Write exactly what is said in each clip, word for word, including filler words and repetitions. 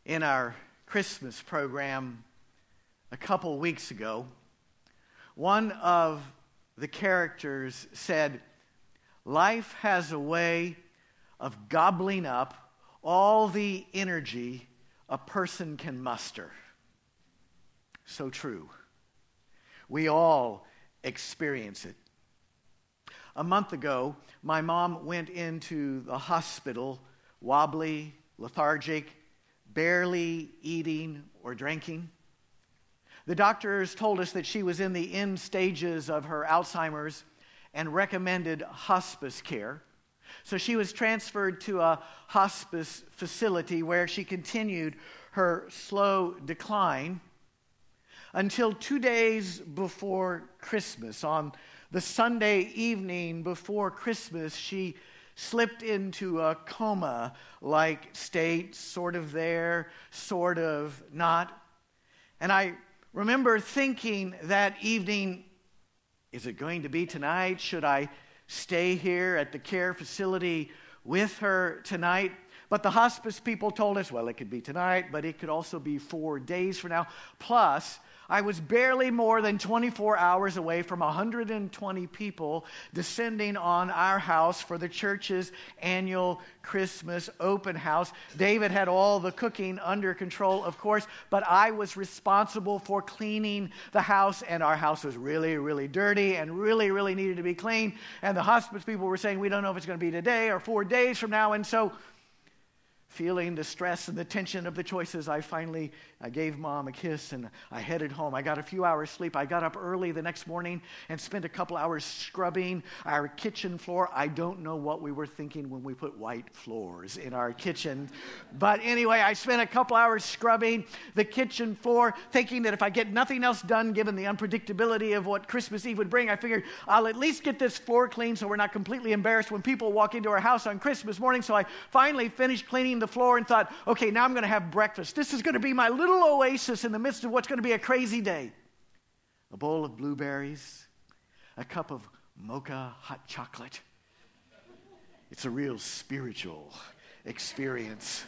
In our Christmas program a couple weeks ago, one of the characters said, "Life has a way of gobbling up all the energy a person can muster." So true. We all experience it. A month ago, my mom went into the hospital, wobbly, lethargic, barely eating or drinking. The doctors told us that she was in the end stages of her Alzheimer's and recommended hospice care. So she was transferred to a hospice facility where she continued her slow decline until two days before Christmas. On the Sunday evening before Christmas, she slipped into a coma-like state, sort of there, sort of not. And I remember thinking that evening, is it going to be tonight? Should I stay here at the care facility with her tonight? But the hospice people told us, well, it could be tonight, but it could also be four days from now. Plus, I was barely more than twenty-four hours away from one hundred twenty people descending on our house for the church's annual Christmas open house. David had all the cooking under control, of course, but I was responsible for cleaning the house, and our house was really, really dirty and really, really needed to be cleaned. And the hospice people were saying, we don't know if it's going to be today or four days from now. And so, feeling the stress and the tension of the choices, I finally I gave Mom a kiss and I headed home. I got a few hours sleep. I got up early the next morning and spent a couple hours scrubbing our kitchen floor. I don't know what we were thinking when we put white floors in our kitchen. But anyway, I spent a couple hours scrubbing the kitchen floor, thinking that if I get nothing else done, given the unpredictability of what Christmas Eve would bring, I figured I'll at least get this floor clean so we're not completely embarrassed when people walk into our house on Christmas morning. So I finally finished cleaning the floor and thought, okay, now I'm going to have breakfast. This is going to be my little oasis in the midst of what's going to be a crazy day. A bowl of blueberries, a cup of mocha hot chocolate. It's a real spiritual experience.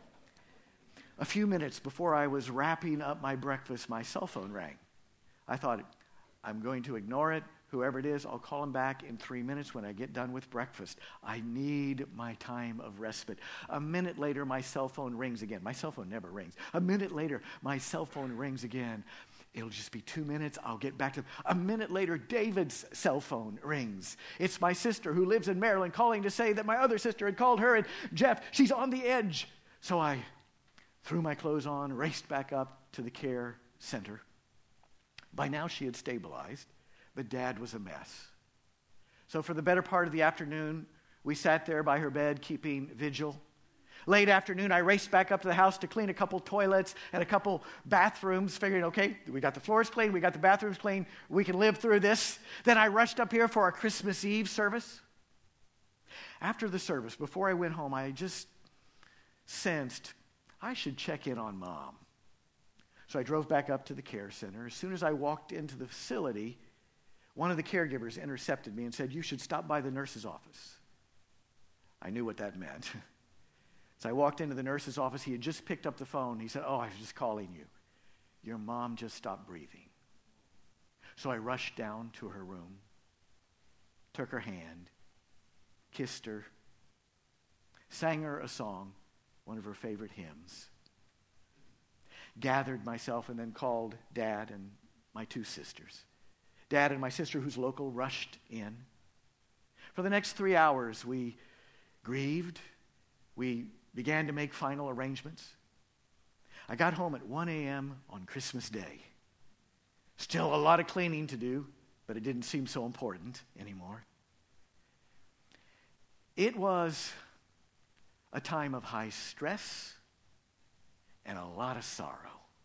A few minutes before I was wrapping up my breakfast, my cell phone rang. I thought, I'm going to ignore it. Whoever it is, I'll call him back in three minutes when I get done with breakfast. I need my time of respite. A minute later, my cell phone rings again. My cell phone never rings. A minute later, my cell phone rings again. It'll just be two minutes. I'll get back to it. A minute later, David's cell phone rings. It's my sister who lives in Maryland calling to say that my other sister had called her, and Jeff, she's on the edge. So I threw my clothes on, raced back up to the care center. By now, she had stabilized. But Dad was a mess. So for the better part of the afternoon, we sat there by her bed keeping vigil. Late afternoon, I raced back up to the house to clean a couple toilets and a couple bathrooms, figuring, okay, we got the floors clean, we got the bathrooms clean, we can live through this. Then I rushed up here for our Christmas Eve service. After the service, before I went home, I just sensed I should check in on Mom. So I drove back up to the care center. As soon as I walked into the facility, one of the caregivers intercepted me and said, you should stop by the nurse's office. I knew what that meant. So I walked into the nurse's office. He had just picked up the phone. He said, oh, I was just calling you. Your mom just stopped breathing. So I rushed down to her room, took her hand, kissed her, sang her a song, one of her favorite hymns, gathered myself, and then called Dad and my two sisters. Dad and my sister, who's local, rushed in. For the next three hours, we grieved. We began to make final arrangements. I got home at one a.m. on Christmas Day. Still a lot of cleaning to do, but it didn't seem so important anymore. It was a time of high stress and a lot of sorrow.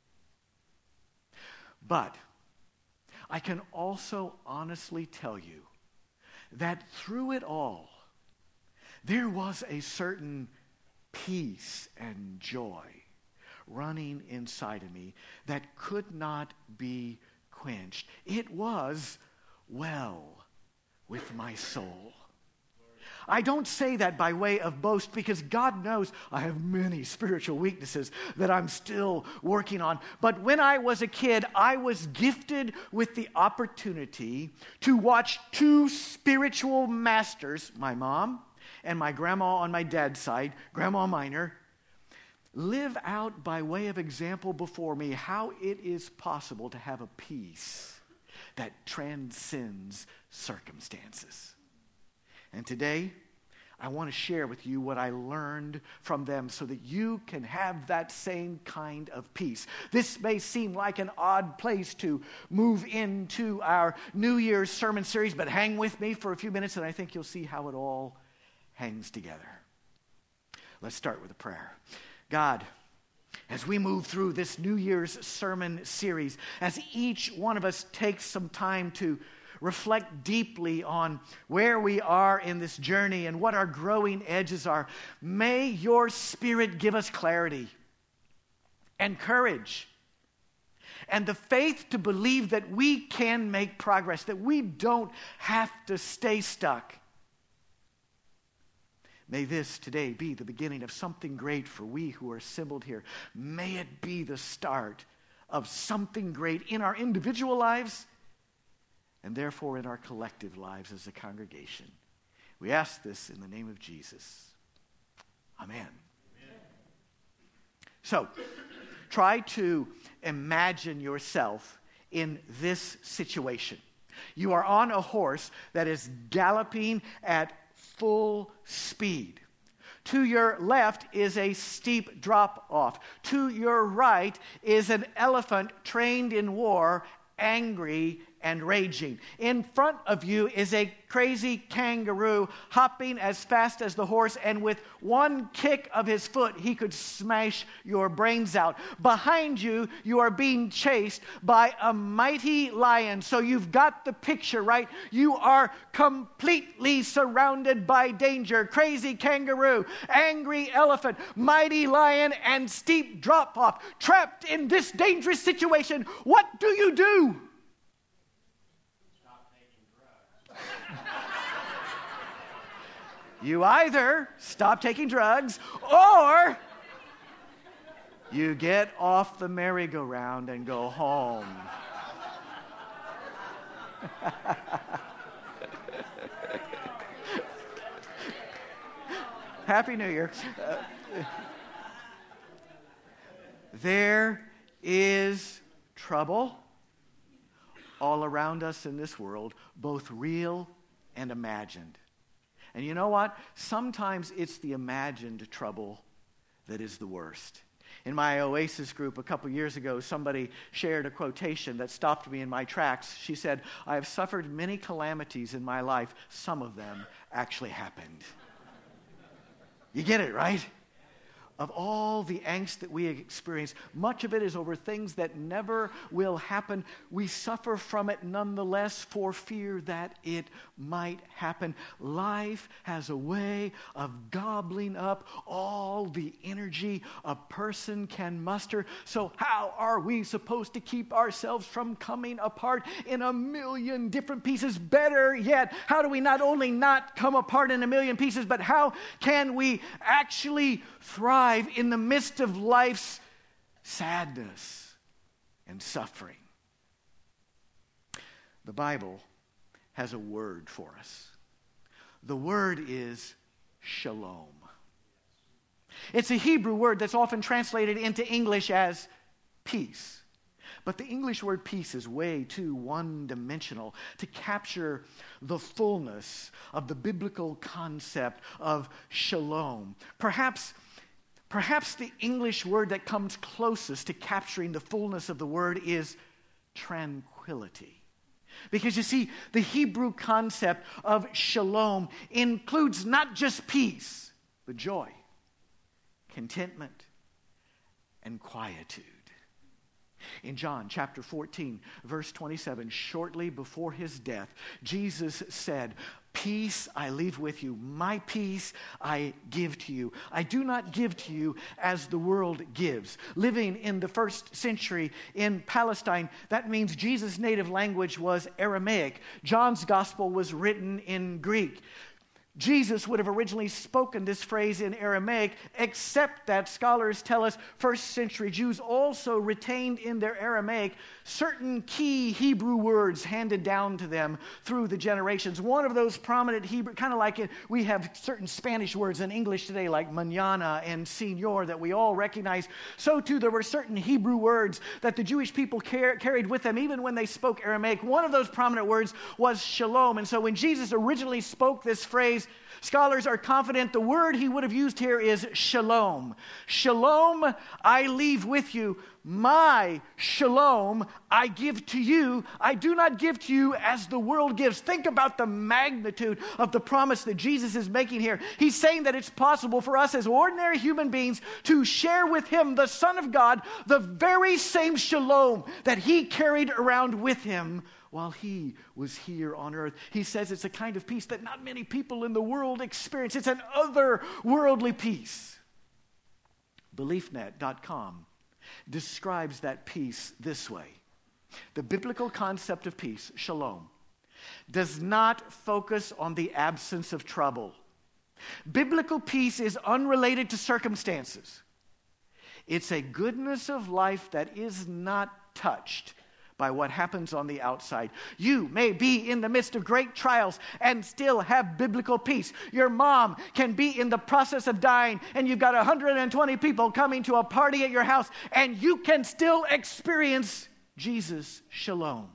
But I can also honestly tell you that through it all, there was a certain peace and joy running inside of me that could not be quenched. It was well with my soul. I don't say that by way of boast, because God knows I have many spiritual weaknesses that I'm still working on. But when I was a kid, I was gifted with the opportunity to watch two spiritual masters, my mom and my grandma on my dad's side, Grandma Minor, live out by way of example before me how it is possible to have a peace that transcends circumstances. And today, I want to share with you what I learned from them so that you can have that same kind of peace. This may seem like an odd place to move into our New Year's sermon series, but hang with me for a few minutes and I think you'll see how it all hangs together. Let's start with a prayer. God, as we move through this New Year's sermon series, as each one of us takes some time to reflect deeply on where we are in this journey and what our growing edges are, may your Spirit give us clarity and courage and the faith to believe that we can make progress, that we don't have to stay stuck. May this today be the beginning of something great for we who are assembled here. May it be the start of something great in our individual lives and therefore in our collective lives as a congregation. We ask this in the name of Jesus. Amen. Amen. So, try to imagine yourself in this situation. You are on a horse that is galloping at full speed. To your left is a steep drop-off. To your right is an elephant trained in war, angry and raging. In front of you is a crazy kangaroo hopping as fast as the horse, and with one kick of his foot, he could smash your brains out. Behind you, you are being chased by a mighty lion. So you've got the picture, right? You are completely surrounded by danger. Crazy kangaroo, angry elephant, mighty lion, and steep drop-off. Trapped in this dangerous situation, what do you do? You either stop taking drugs or you get off the merry-go-round and go home. Happy New Year. Uh, there is trouble all around us in this world, both real and imagined. And you know what? Sometimes it's the imagined trouble that is the worst. In my Oasis group a couple years ago, somebody shared a quotation that stopped me in my tracks. She said, "I have suffered many calamities in my life. Some of them actually happened." You get it, right? Of all the angst that we experience, much of it is over things that never will happen. We suffer from it nonetheless for fear that it might happen. Life has a way of gobbling up all the energy a person can muster. So how are we supposed to keep ourselves from coming apart in a million different pieces? Better yet, how do we not only not come apart in a million pieces, but how can we actually thrive in the midst of life's sadness and suffering? The Bible has a word for us. The word is shalom. It's a Hebrew word that's often translated into English as peace. But the English word peace is way too one-dimensional to capture the fullness of the biblical concept of shalom. Perhaps Perhaps the English word that comes closest to capturing the fullness of the word is tranquility. Because you see, the Hebrew concept of shalom includes not just peace, but joy, contentment, and quietude. In John chapter fourteen, verse twenty-seven, shortly before his death, Jesus said, "Peace I leave with you, my peace I give to you. I do not give to you as the world gives." Living in the first century in Palestine, that means Jesus' native language was Aramaic. John's gospel was written in Greek. Jesus would have originally spoken this phrase in Aramaic, except that scholars tell us first century Jews also retained in their Aramaic certain key Hebrew words handed down to them through the generations. One of those prominent Hebrew, kind of like it, we have certain Spanish words in English today like mañana and señor that we all recognize. So too there were certain Hebrew words that the Jewish people car- carried with them even when they spoke Aramaic. One of those prominent words was shalom. And so when Jesus originally spoke this phrase, scholars are confident the word he would have used here is shalom. Shalom I leave with you. My shalom I give to you. I do not give to you as the world gives. Think about the magnitude of the promise that Jesus is making here. He's saying that it's possible for us as ordinary human beings to share with him, the Son of God, the very same shalom that he carried around with him while he was here on earth. He says it's a kind of peace that not many people in the world experience. It's an otherworldly peace. belief net dot com describes that peace this way. The biblical concept of peace, shalom, does not focus on the absence of trouble. Biblical peace is unrelated to circumstances. It's a goodness of life that is not touched by what happens on the outside. You may be in the midst of great trials and still have biblical peace. Your mom can be in the process of dying and you've got one hundred twenty people coming to a party at your house and you can still experience Jesus' shalom.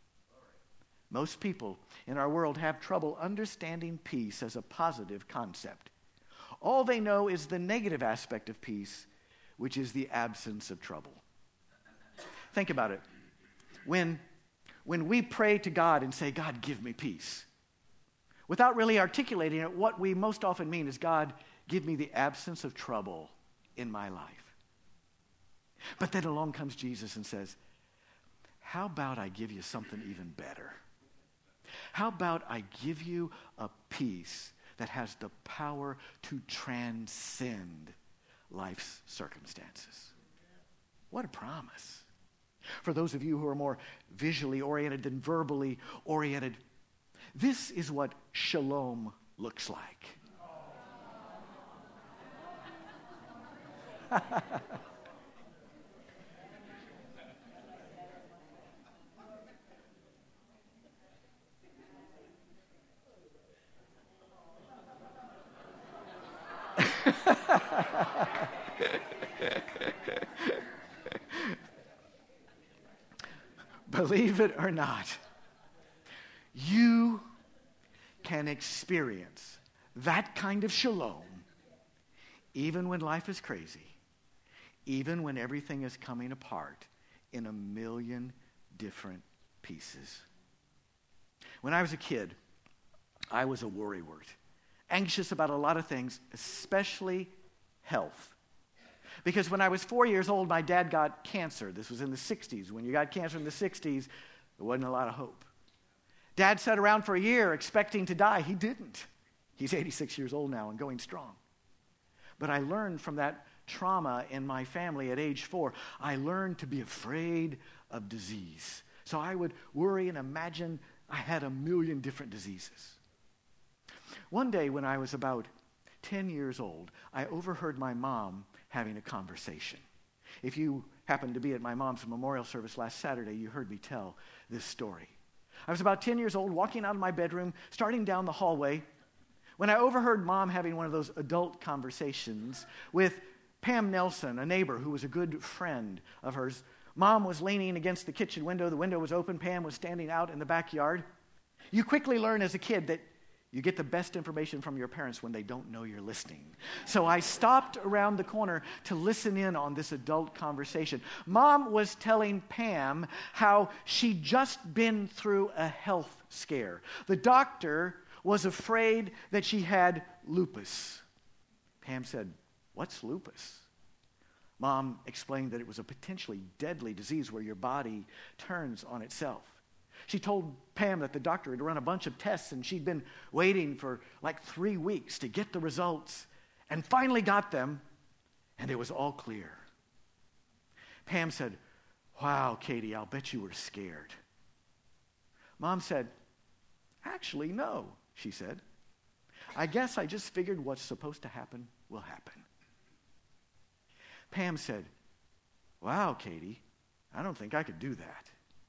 Most people in our world have trouble understanding peace as a positive concept. All they know is the negative aspect of peace, which is the absence of trouble. Think about it. When, when we pray to God and say, God, give me peace, without really articulating it, what we most often mean is, God, give me the absence of trouble in my life. But then along comes Jesus and says, how about I give you something even better? How about I give you a peace that has the power to transcend life's circumstances? What a promise. For those of you who are more visually oriented than verbally oriented, this is what shalom looks like. Believe it or not, you can experience that kind of shalom even when life is crazy, even when everything is coming apart in a million different pieces. When I was a kid, I was a worrywart, anxious about a lot of things, especially health. Because when I was four years old, my dad got cancer. This was in the sixties. When you got cancer in the sixties, there wasn't a lot of hope. Dad sat around for a year expecting to die. He didn't. He's eighty-six years old now and going strong. But I learned from that trauma in my family at age four, I learned to be afraid of disease. So I would worry and imagine I had a million different diseases. One day when I was about ten years old, I overheard my mom having a conversation. If you happened to be at my mom's memorial service last Saturday, you heard me tell this story. I was about ten years old, walking out of my bedroom, starting down the hallway, when I overheard Mom having one of those adult conversations with Pam Nelson, a neighbor who was a good friend of hers. Mom was leaning against the kitchen window. The window was open. Pam was standing out in the backyard. You quickly learn as a kid that you get the best information from your parents when they don't know you're listening. So I stopped around the corner to listen in on this adult conversation. Mom was telling Pam how she'd just been through a health scare. The doctor was afraid that she had lupus. Pam said, "What's lupus?" Mom explained that it was a potentially deadly disease where your body turns on itself. She told Pam that the doctor had run a bunch of tests and she'd been waiting for like three weeks to get the results and finally got them, and it was all clear. Pam said, "Wow, Katie, I'll bet you were scared." Mom said, "Actually, no," she said. I guess I just figured what's supposed to happen will happen. Pam said, wow, Katie, I don't think I could do that.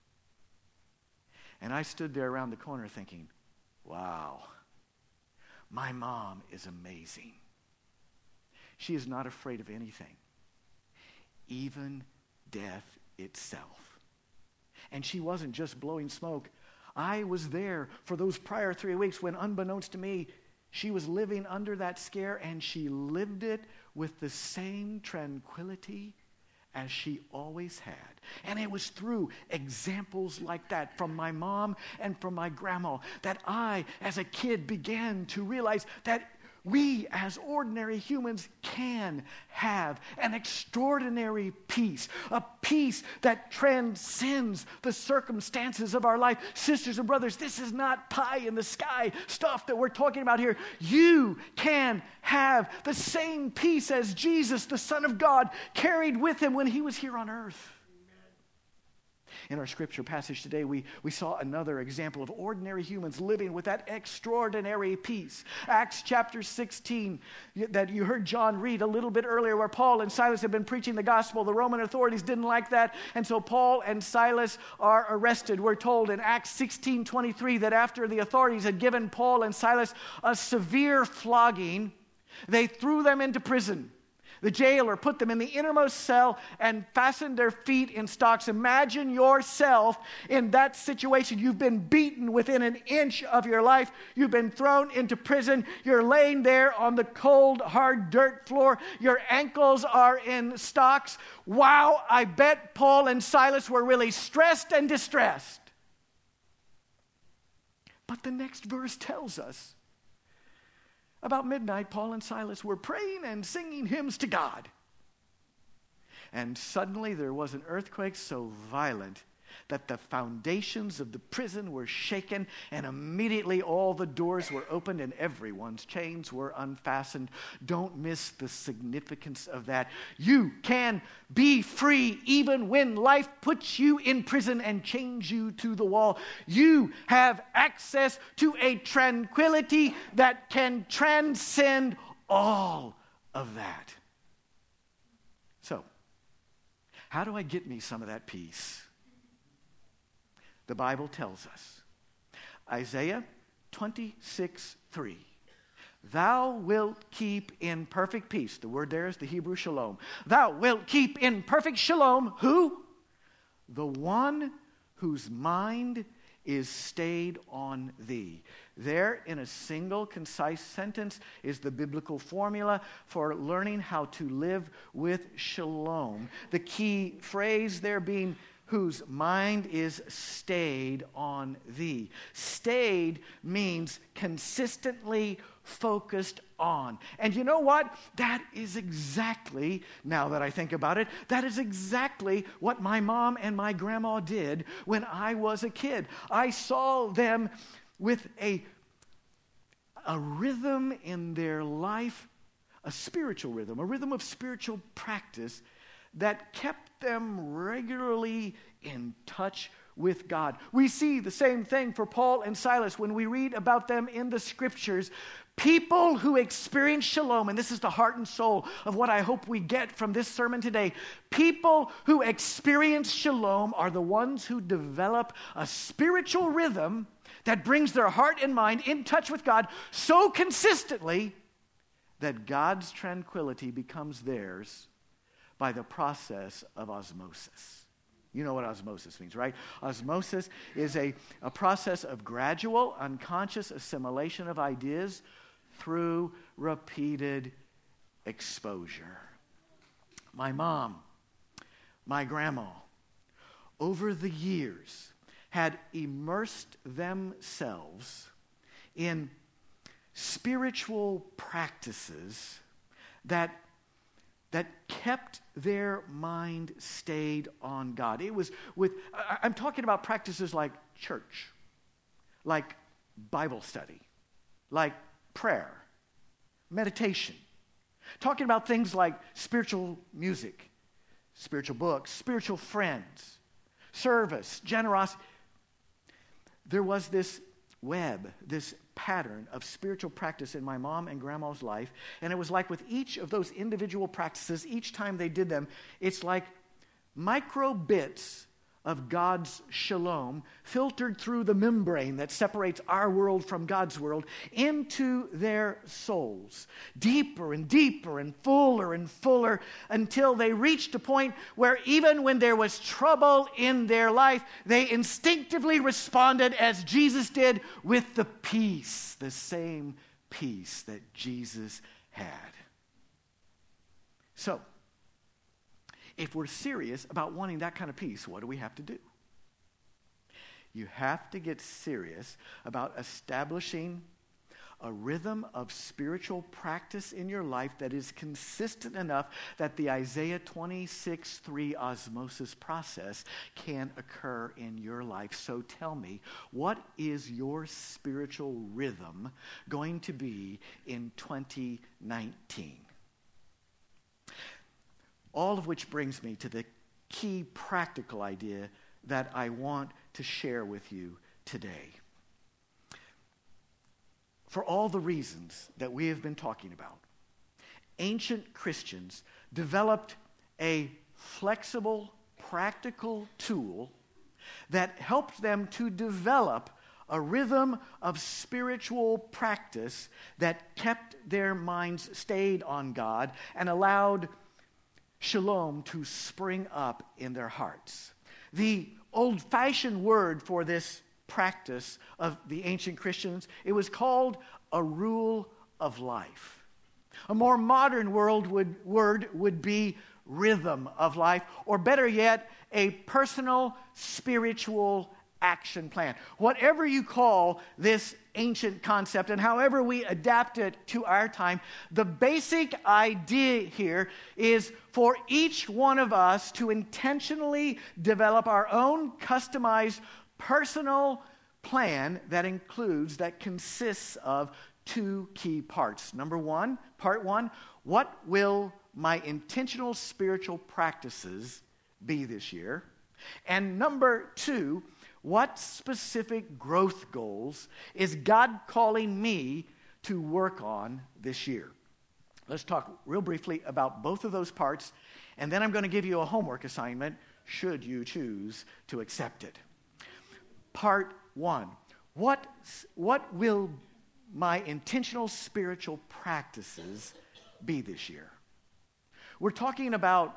And I stood there around the corner thinking, wow, my mom is amazing. She is not afraid of anything, even death itself. And she wasn't just blowing smoke. I was there for those prior three weeks when, unbeknownst to me, she was living under that scare, and she lived it with the same tranquility as she always had. And it was through examples like that from my mom and from my grandma that I, as a kid, began to realize that we, as ordinary humans, can have an extraordinary peace, a peace that transcends the circumstances of our life. Sisters and brothers, this is not pie in the sky stuff that we're talking about here. You can have the same peace as Jesus, the Son of God, carried with him when he was here on earth. In our scripture passage today, we, we saw another example of ordinary humans living with that extraordinary peace. Acts chapter sixteen, that you heard John read a little bit earlier, where Paul and Silas had been preaching the gospel. The Roman authorities didn't like that, and so Paul and Silas are arrested. We're told in Acts sixteen twenty-three that after the authorities had given Paul and Silas a severe flogging, they threw them into prison. The jailer put them in the innermost cell and fastened their feet in stocks. Imagine yourself in that situation. You've been beaten within an inch of your life. You've been thrown into prison. You're laying there on the cold, hard dirt floor. Your ankles are in stocks. Wow, I bet Paul and Silas were really stressed and distressed. But the next verse tells us, about midnight, Paul and Silas were praying and singing hymns to God. And suddenly there was an earthquake so violent that the foundations of the prison were shaken, and immediately all the doors were opened and everyone's chains were unfastened. Don't miss the significance of that. You can be free even when life puts you in prison and chains you to the wall. You have access to a tranquility that can transcend all of that. So, how do I get me some of that peace? The Bible tells us, Isaiah twenty-six three, thou wilt keep in perfect peace. The word there is the Hebrew shalom. Thou wilt keep in perfect shalom, who? The one whose mind is stayed on thee. There, in a single, concise sentence, is the biblical formula for learning how to live with shalom. The key phrase there being, whose mind is stayed on thee. Stayed means consistently focused on. And you know what? That is exactly, now that I think about it, that is exactly what my mom and my grandma did when I was a kid. I saw them with a, a rhythm in their life, a spiritual rhythm, a rhythm of spiritual practice that kept them regularly in touch with God. We see the same thing for Paul and Silas when we read about them in the scriptures. People who experience shalom, and this is the heart and soul of what I hope we get from this sermon today. People who experience shalom are the ones who develop a spiritual rhythm that brings their heart and mind in touch with God so consistently that God's tranquility becomes theirs by the process of osmosis. You know what osmosis means, right? Osmosis is a, a process of gradual, unconscious assimilation of ideas through repeated exposure. My mom, my grandma, over the years had immersed themselves in spiritual practices that that kept their mind stayed on God. It was with, I'm talking about practices like church, like Bible study, like prayer, meditation. Talking about things like spiritual music, spiritual books, spiritual friends, service, generosity. There was this web, this pattern of spiritual practice in my mom and grandma's life. And it was like with each of those individual practices, each time they did them, it's like micro bits of God's shalom filtered through the membrane that separates our world from God's world into their souls, deeper and deeper and fuller and fuller, until they reached a point where even when there was trouble in their life, they instinctively responded as Jesus did, with the peace, the same peace that Jesus had. So, if we're serious about wanting that kind of peace, what do we have to do? You have to get serious about establishing a rhythm of spiritual practice in your life that is consistent enough that the Isaiah twenty-six three osmosis process can occur in your life. So tell me, what is your spiritual rhythm going to be in twenty nineteen? All of which brings me to the key practical idea that I want to share with you today. For all the reasons that we have been talking about, ancient Christians developed a flexible, practical tool that helped them to develop a rhythm of spiritual practice that kept their minds stayed on God and allowed shalom to spring up in their hearts. The old-fashioned word for this practice of the ancient Christians, it was called a rule of life. A more modern world would, word would be rhythm of life, or better yet, a personal spiritual action plan. Whatever you call this ancient concept and however we adapt it to our time, the basic idea here is for each one of us to intentionally develop our own customized personal plan that includes, that consists of two key parts. Number one, part one, what will my intentional spiritual practices be this year? And number two, what specific growth goals is God calling me to work on this year? Let's talk real briefly about both of those parts, and then I'm going to give you a homework assignment should you choose to accept it. Part one, what, what will my intentional spiritual practices be this year? We're talking about,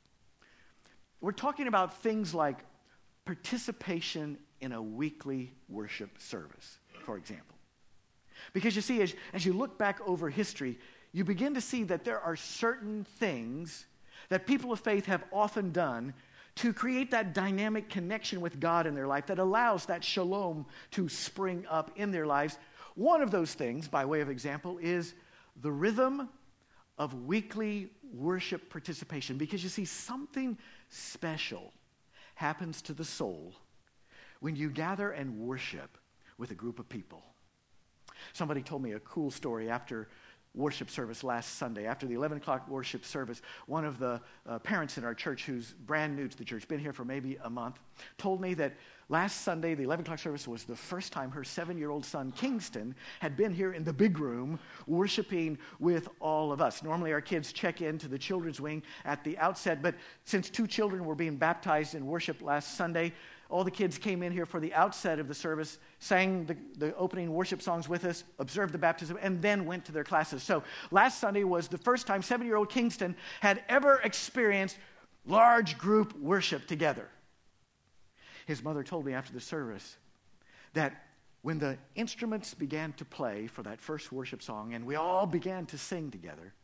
we're talking about things like participation in a weekly worship service, for example. Because you see, as, as you look back over history, you begin to see that there are certain things that people of faith have often done to create that dynamic connection with God in their life that allows that shalom to spring up in their lives. One of those things, by way of example, is the rhythm of weekly worship participation. Because you see, something special happens to the soul when you gather and worship with a group of people. Somebody told me a cool story after worship service last Sunday. After the eleven o'clock worship service, one of the uh, parents in our church who's brand new to the church, been here for maybe a month, told me that last Sunday, the eleven o'clock service was the first time her seven-year-old son, Kingston, had been here in the big room worshiping with all of us. Normally, our kids check into the children's wing at the outset, but since two children were being baptized in worship last Sunday, all the kids came in here for the outset of the service, sang the, the opening worship songs with us, observed the baptism, and then went to their classes. So last Sunday was the first time seven-year-old Kingston had ever experienced large group worship together. His mother told me after the service that when the instruments began to play for that first worship song and we all began to sing together,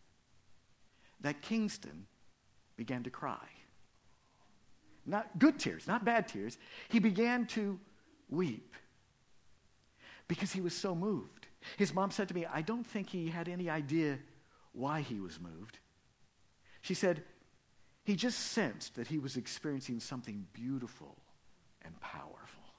that Kingston began to cry. Not good tears, not bad tears. He began to weep because he was so moved. His mom said to me, I don't think he had any idea why he was moved. She said, he just sensed that he was experiencing something beautiful and powerful.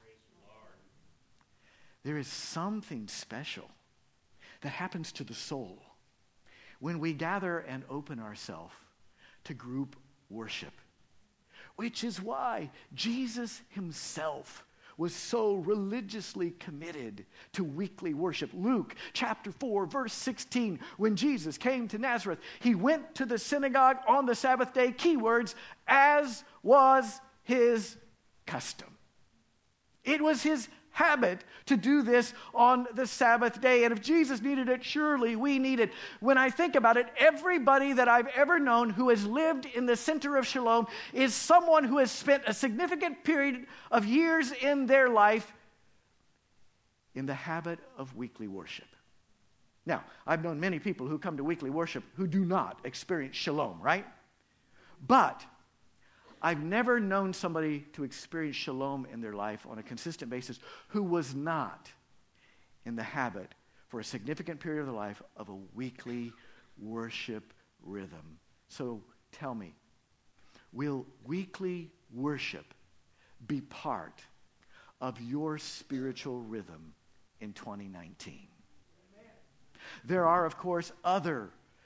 There is something special that happens to the soul when we gather and open ourselves to group worship, which is why Jesus himself was so religiously committed to weekly worship. Luke chapter four, verse sixteen, when Jesus came to Nazareth, he went to the synagogue on the Sabbath day, keywords, as was his custom. It was his habit to do this on the Sabbath day. And if Jesus needed it, surely we need it. When I think about it, everybody that I've ever known who has lived in the center of Shalom is someone who has spent a significant period of years in their life in the habit of weekly worship. Now, I've known many people who come to weekly worship who do not experience Shalom, right? But I've never known somebody to experience Shalom in their life on a consistent basis who was not in the habit for a significant period of their life of a weekly worship rhythm. So tell me, will weekly worship be part of your spiritual rhythm in twenty nineteen? Amen. There are, of course, other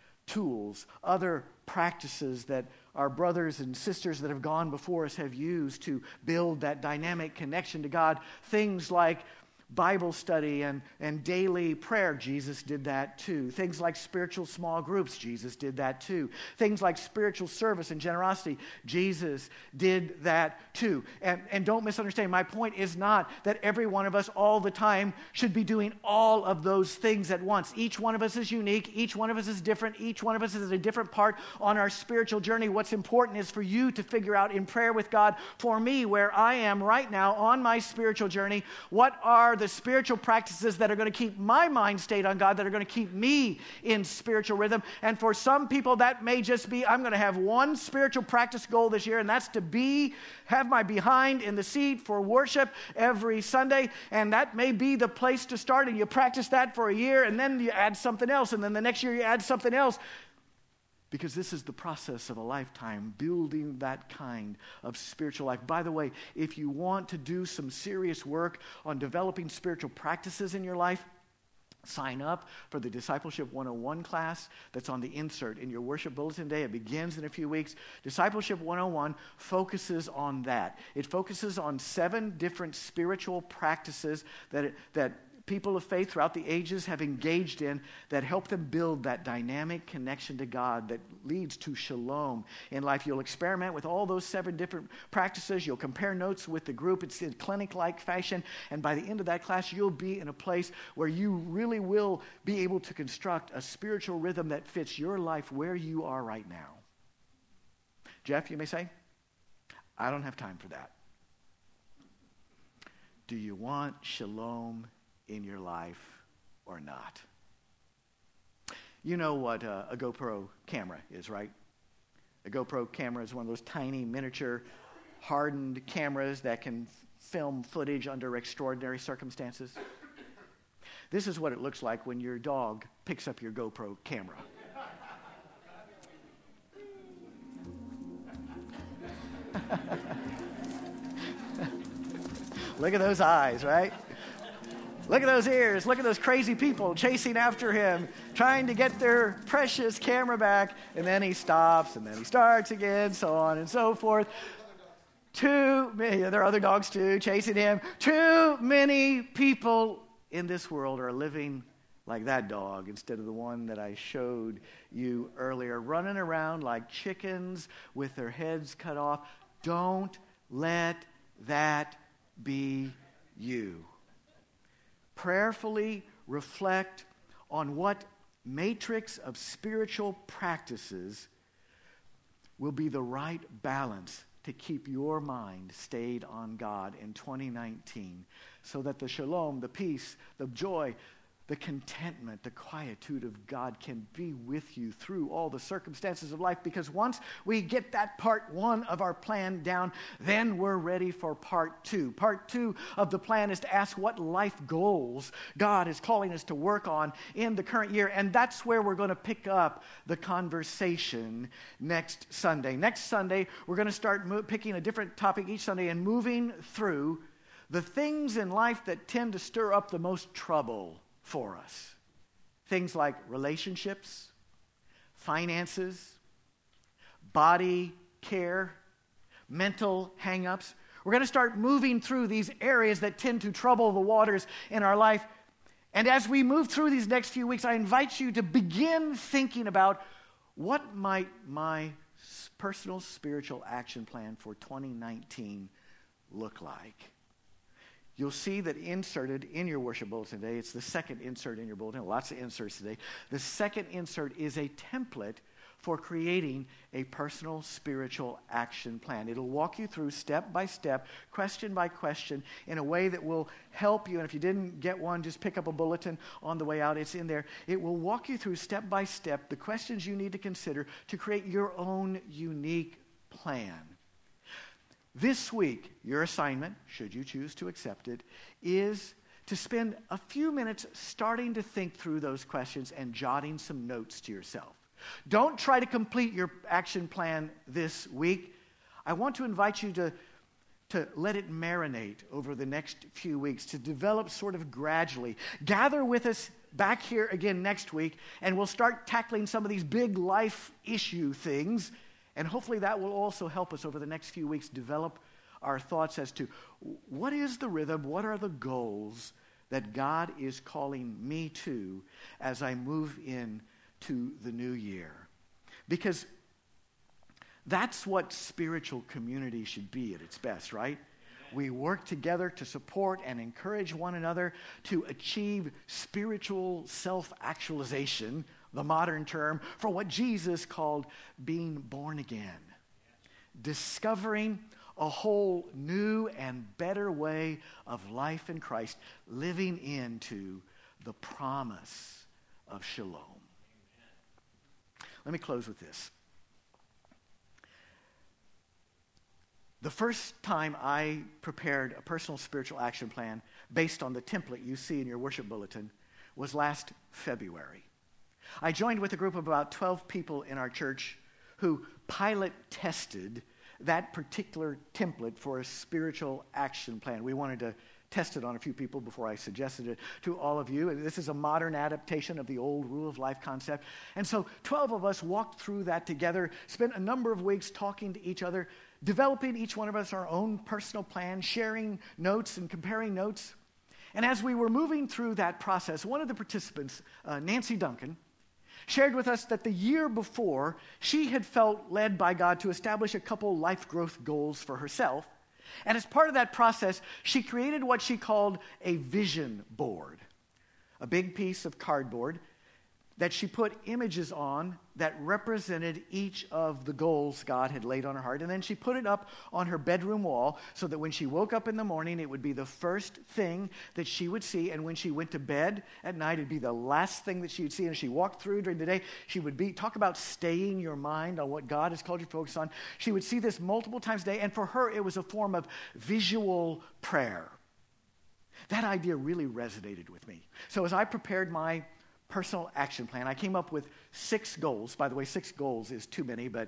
tools, other practices that our brothers and sisters that have gone before us have used to build that dynamic connection to God. Things like Bible study and, and daily prayer. Jesus did that too. Things like spiritual small groups. Jesus did that too. Things like spiritual service and generosity. Jesus did that too. And, and don't misunderstand. My point is not that every one of us all the time should be doing all of those things at once. Each one of us is unique. Each one of us is different. Each one of us is at a different part on our spiritual journey. What's important is for you to figure out in prayer with God, for me, where I am right now on my spiritual journey, what are the spiritual practices that are going to keep my mind stayed on God, that are going to keep me in spiritual rhythm. And for some people, that may just be, I'm going to have one spiritual practice goal this year, and that's to be, have my behind in the seat for worship every Sunday. And that may be the place to start. And you practice that for a year, and then you add something else. And then the next year you add something else. Because this is the process of a lifetime, building that kind of spiritual life. By the way, if you want to do some serious work on developing spiritual practices in your life, sign up for the Discipleship one oh one class that's on the insert in your worship bulletin today. It begins in a few weeks. Discipleship one oh one focuses on that. It focuses on seven different spiritual practices that, that people of faith throughout the ages have engaged in that help them build that dynamic connection to God that leads to shalom in life. You'll experiment with all those seven different practices. You'll compare notes with the group. It's in clinic-like fashion. And by the end of that class, you'll be in a place where you really will be able to construct a spiritual rhythm that fits your life where you are right now. Jeff, you may say, I don't have time for that. Do you want shalom in your life or not? You know what uh, a GoPro camera is, right? A GoPro camera is one of those tiny miniature hardened cameras that can film footage under extraordinary circumstances. This is what it looks like when your dog picks up your GoPro camera. Look at those eyes, right? Look at those ears. Look at those crazy people chasing after him, trying to get their precious camera back. And then he stops, and then he starts again, so on and so forth. Too many, there are other dogs too, chasing him. Too many people in this world are living like that dog instead of the one that I showed you earlier, running around like chickens with their heads cut off. Don't let that be you. Prayerfully reflect on what matrix of spiritual practices will be the right balance to keep your mind stayed on God in twenty nineteen, so that the shalom, the peace, the joy, the contentment, the quietude of God can be with you through all the circumstances of life. Because once we get that part one of our plan down, then we're ready for part two. Part two of the plan is to ask what life goals God is calling us to work on in the current year. And that's where we're going to pick up the conversation next Sunday. Next Sunday, we're going to start mo- picking a different topic each Sunday and moving through the things in life that tend to stir up the most trouble for us. Things like relationships, finances, body care, mental hang-ups, We're going to start moving through these areas that tend to trouble the waters in our life. And as we move through these next few weeks, I invite you to begin thinking about what might my personal spiritual action plan for twenty nineteen look like. You'll see that inserted in your worship bulletin today, it's the second insert in your bulletin, lots of inserts today. The second insert is a template for creating a personal spiritual action plan. It'll walk you through step by step, question by question, in a way that will help you. And if you didn't get one, just pick up a bulletin on the way out. It's in there. It will walk you through step by step the questions you need to consider to create your own unique plan. This week, your assignment, should you choose to accept it, is to spend a few minutes starting to think through those questions and jotting some notes to yourself. Don't try to complete your action plan this week. I want to invite you to, to let it marinate over the next few weeks, to develop sort of gradually. Gather with us back here again next week, and we'll start tackling some of these big life issue things. And hopefully that will also help us over the next few weeks develop our thoughts as to what is the rhythm, what are the goals that God is calling me to as I move in to the new year. Because that's what spiritual community should be at its best, right? We work together to support and encourage one another to achieve spiritual self-actualization, the modern term, for what Jesus called being born again. Discovering a whole new and better way of life in Christ, living into the promise of shalom. Let me close with this. The first time I prepared a personal spiritual action plan based on the template you see in your worship bulletin was last February. I joined with a group of about twelve people in our church who pilot tested that particular template for a spiritual action plan. We wanted to test it on a few people before I suggested it to all of you. This is a modern adaptation of the old rule of life concept. And so twelve of us walked through that together, spent a number of weeks talking to each other, developing each one of us our own personal plan, sharing notes and comparing notes. And as we were moving through that process, one of the participants, uh, Nancy Duncan, shared with us that the year before, she had felt led by God to establish a couple life growth goals for herself. And as part of that process, she created what she called a vision board, a big piece of cardboard that she put images on that represented each of the goals God had laid on her heart. And then she put it up on her bedroom wall so that when she woke up in the morning, it would be the first thing that she would see. And when she went to bed at night, it'd be the last thing that she would see. And as she walked through during the day, she would be, talk about staying your mind on what God has called you to focus on. She would see this multiple times a day. And for her, it was a form of visual prayer. That idea really resonated with me. So as I prepared my personal action plan, I came up with six goals. By the way, six goals is too many, but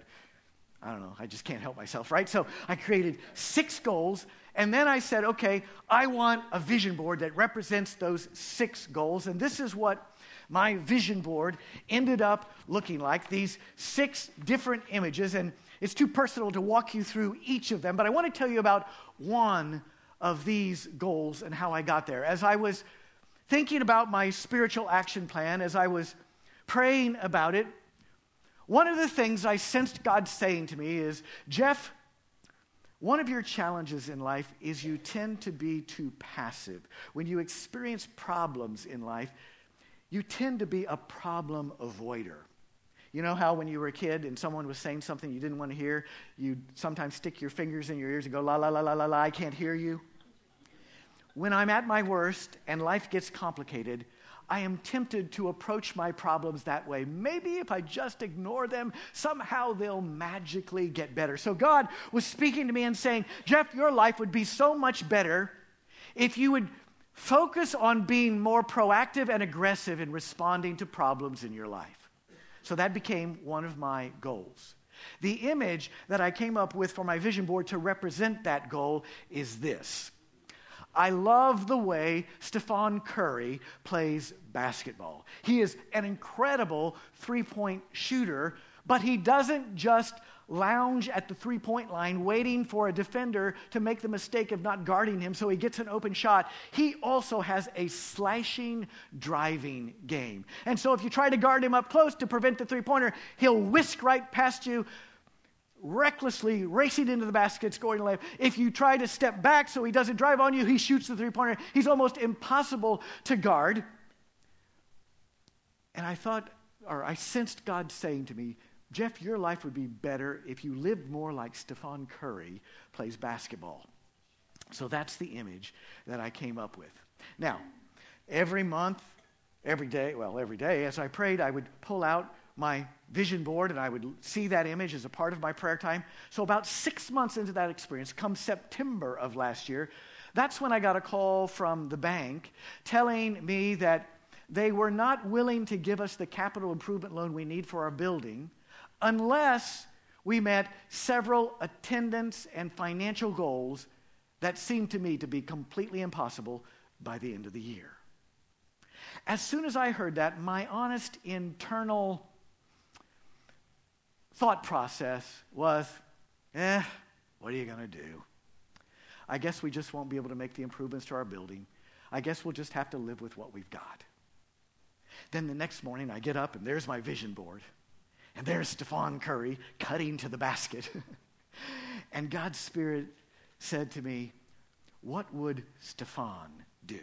I don't know, I just can't help myself, right? So I created six goals, and then I said, okay, I want a vision board that represents those six goals, and this is what my vision board ended up looking like, these six different images, and it's too personal to walk you through each of them, but I want to tell you about one of these goals and how I got there. As I was thinking about my spiritual action plan, as I was praying about it, one of the things I sensed God saying to me is, Jeff, one of your challenges in life is you tend to be too passive. When you experience problems in life, you tend to be a problem avoider. You know how when you were a kid and someone was saying something you didn't want to hear, you'd sometimes stick your fingers in your ears and go, la, la, la, la, la, la, I can't hear you? When I'm at my worst and life gets complicated, I am tempted to approach my problems that way. Maybe if I just ignore them, somehow they'll magically get better. So God was speaking to me and saying, Jeff, your life would be so much better if you would focus on being more proactive and aggressive in responding to problems in your life. So that became one of my goals. The image that I came up with for my vision board to represent that goal is this. I love the way Stephen Curry plays basketball. He is an incredible three-point shooter, but he doesn't just lounge at the three-point line waiting for a defender to make the mistake of not guarding him so he gets an open shot. He also has a slashing driving game. And so if you try to guard him up close to prevent the three-pointer, he'll whisk right past you, recklessly racing into the basket, scoring a layup. If you try to step back so he doesn't drive on you, he shoots the three-pointer. He's almost impossible to guard. And I thought, or I sensed God saying to me, Jeff, your life would be better if you lived more like Stephon Curry plays basketball. So that's the image that I came up with. Now, every month, every day, well, every day, as I prayed, I would pull out my vision board and I would see that image as a part of my prayer time. So about six months into that experience, come September of last year, that's when I got a call from the bank telling me that they were not willing to give us the capital improvement loan we need for our building unless we met several attendance and financial goals that seemed to me to be completely impossible by the end of the year. As soon as I heard that, my honest internal thought process was, eh, what are you going to do? I guess we just won't be able to make the improvements to our building. I guess we'll just have to live with what we've got. Then the next morning I get up and there's my vision board. And there's Stephon Curry cutting to the basket. And God's Spirit said to me, what would Stephon do?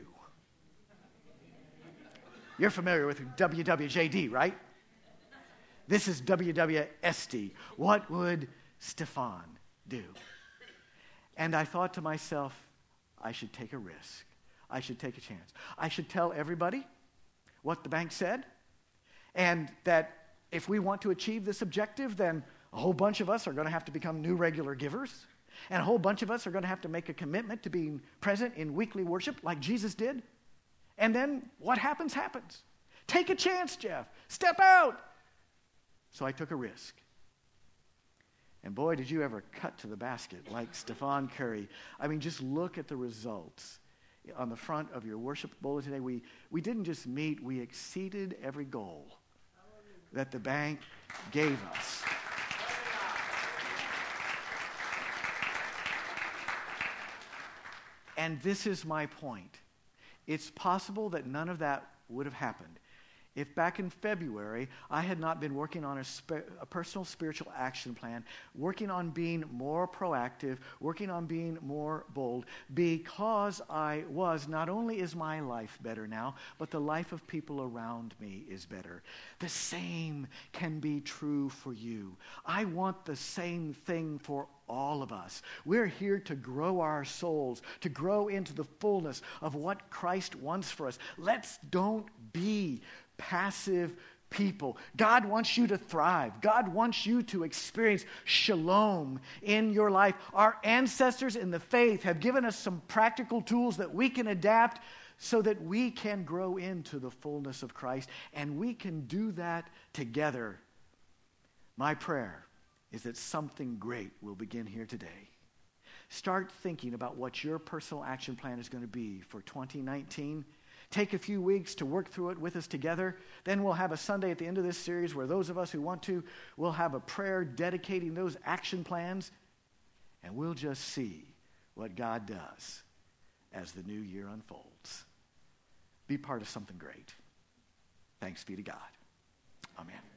You're familiar with W W J D, right? This is W W S D. What would Stephon do? And I thought to myself, I should take a risk. I should take a chance. I should tell everybody what the bank said, and that if we want to achieve this objective, then a whole bunch of us are going to have to become new regular givers, and a whole bunch of us are going to have to make a commitment to being present in weekly worship like Jesus did. And then what happens, happens. Take a chance, Jeff. Step out. So I took a risk. And boy, did you ever cut to the basket like Stephon Curry. I mean, just look at the results. On the front of your worship bulletin today, we, we didn't just meet, we exceeded every goal that the bank gave us. And this is my point. It's possible that none of that would have happened if back in February I had not been working on a, sp- a personal spiritual action plan, working on being more proactive, working on being more bold, because I was, not only is my life better now, but the life of people around me is better. The same can be true for you. I want the same thing for all of us. We're here to grow our souls, to grow into the fullness of what Christ wants for us. Let's don't be passive people. God wants you to thrive. God wants you to experience shalom in your life. Our ancestors in the faith have given us some practical tools that we can adapt so that we can grow into the fullness of Christ, and we can do that together. My prayer is that something great will begin here today. Start thinking about what your personal action plan is going to be for twenty nineteen. Take a few weeks to work through it with us together. Then we'll have a Sunday at the end of this series where those of us who want to will have a prayer dedicating those action plans, and we'll just see what God does as the new year unfolds. Be part of something great. Thanks be to God. Amen.